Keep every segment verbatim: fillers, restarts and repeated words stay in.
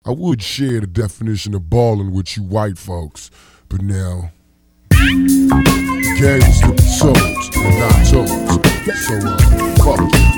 I would share the definition of ballin' with you white folks, but now the game is to be sold and not told. So, uh, fuck you.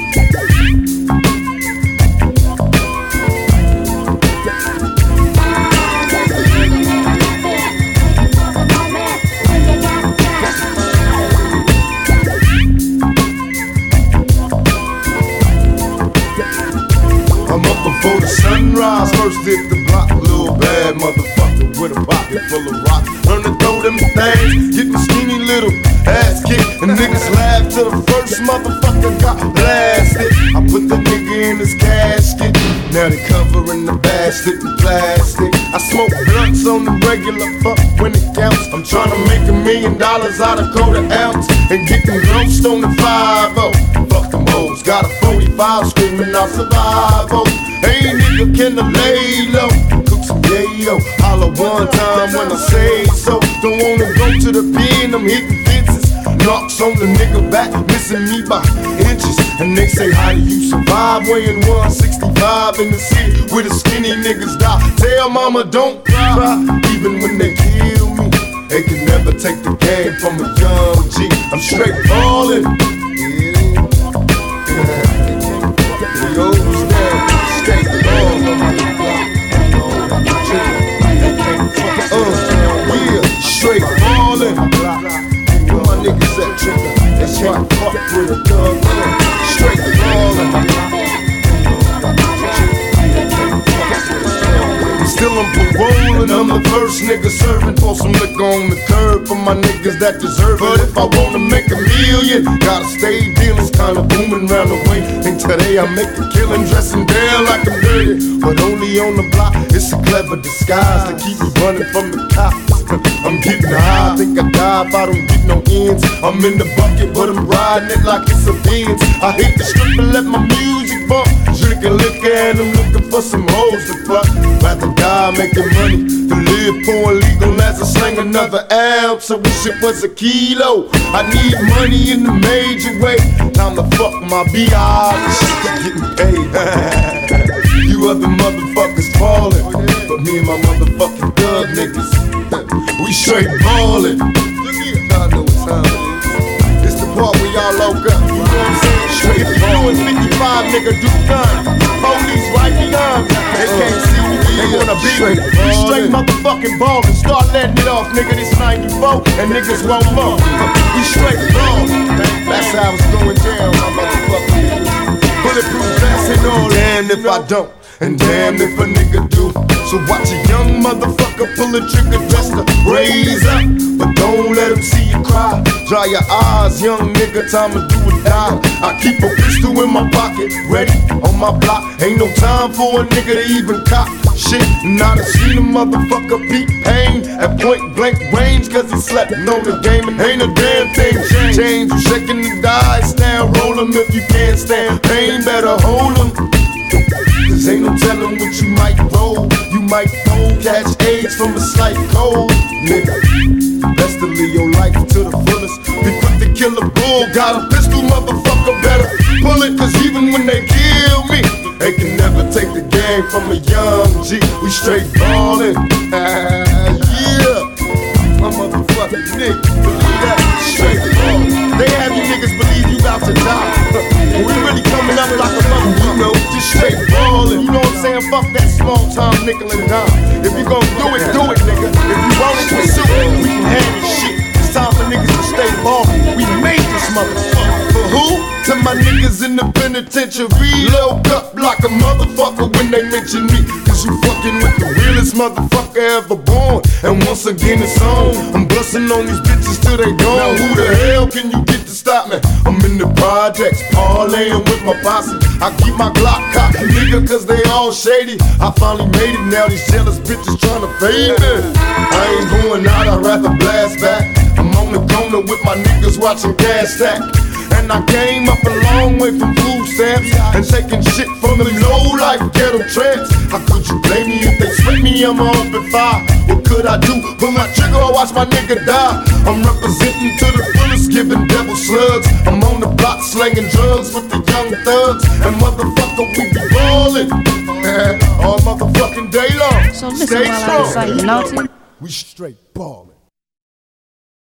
I'm up before the sunrise, first hit the block, little bad motherfucker with a pocket full of rocks. Learn to throw them things, getting skinny little ass kicked, and niggas laugh till the first motherfucker got blasted. I put the nigga in his casket, now they covering the bastard in plastic. I smoke blunts on the regular, fuck when it counts. I'm trying to make a million dollars out of quarter ounce, and getting grossed on the five oh. Fuck them hoes, got a forty-five screaming out survival. Hey nigga, can I lay low? Cook some yayo, holla one time when I say so. Don't wanna go to the pen, I'm hitting fences. Knocks on the nigga back, missing me by inches. And they say, how do you survive weighing one sixty-five in the city where the skinny niggas die? Tell mama don't cry, even when they kill me. They can never take the game from a young G. I'm straight ballin'. We always there, straight ballin'. Uh, yeah, straight ballin'. Where my niggas at, trigger? That's why I fuck with a dog. Straight ballin'. Still I'm parolin', I'm the first nigga serving. Pour some liquor on the curb for my niggas that deserve it. But if I wanna make a million, gotta stay dealin', kinda booming round the way. And today I make a killin', dressing down like I'm dirty, but only on the block. It's a clever disguise to keep me running from the cops. I'm getting high, I think I die if I don't get no ends. I'm in the bucket, but I'm riding it like it's a Benz. I hate to strip and let my music bump, drinking liquor and I'm looking for some hoes to fuck. Rather die making money than live poor and legal as I slang another ounce. I wish it was a kilo. I need money in the major way. Time to fuck my B I, getting paid. You other motherfuckers fallin', but me and my motherfucking thug niggas, we straight ballin'. I know what time it is. It's the part where y'all loke up. You know what I'm saying? Straight ballin'. fifty-five nigga do gun. Police right behind me. They can't see me. They wanna be me. We straight motherfucking ballin'. Start letting it off, nigga. This ninety-four and niggas won't more. We straight ballin'. That's how it's going down, my motherfucking niggas. Bulletproof vest and all. Damn if I don't, and damn if a nigga do. So watch a young motherfucker pull a trigger just to raise up, but don't let him see you cry. Dry your eyes, young nigga, time to do or die. I keep a pistol in my pocket, ready on my block. Ain't no time for a nigga to even cop shit. And I done seen a motherfucker beat pain at point blank range, cause he slept on the game and ain't a damn thing changed. You shaking the dice, now roll 'em. If you can't stand pain, better hold 'em. Cause ain't no telling what you might roll. You might fold, catch AIDS from a slight cold, nigga. Best to live your life to the fullest. Be quick to kill a bull, got a pistol, motherfucker, better pull it. Cause even when they kill me, they can never take the game from a young G. We straight ballin', yeah. My motherfucking nigga, believe that, straight ballin'. They have you niggas believe you about to die. We really coming up like a mother, you know, just straight ballin'. You know what I'm saying? Fuck that small time nickel and dime. If you gon' do it, do it, nigga. If you want it, pursue it. We can have this shit. It's time for niggas to stay ballin'. We made this motherfucker. For who? To my niggas in the penitentiary. Load up like a motherfucker when they mention me. Cause you fucking with the realest motherfucker ever born. And once again it's on. I'm bustin' on these bitches till they gone. Now who the hell can you get to stop me? I'm in the projects, parlaying with my posse. I keep my Glock cocked, nigga, cause they all shady. I finally made it, now these jealous bitches tryna fade me. I ain't going out, I'd rather blast back. I'm on the corner with my niggas watching Cash Stack. And I came up a long way from food stamps and taking shit from them low-life ghetto tramps. How could you blame me if they sweat me? I'm on open fire. What could I do? Pull my trigger or watch my nigga die. I'm representing to the fullest, giving devil slugs. I'm on the block slanging drugs with the young thugs. And motherfucker, we be ballin'. All motherfucking day long. So listen Stay while strong. I recite naughty. We straight ballin'.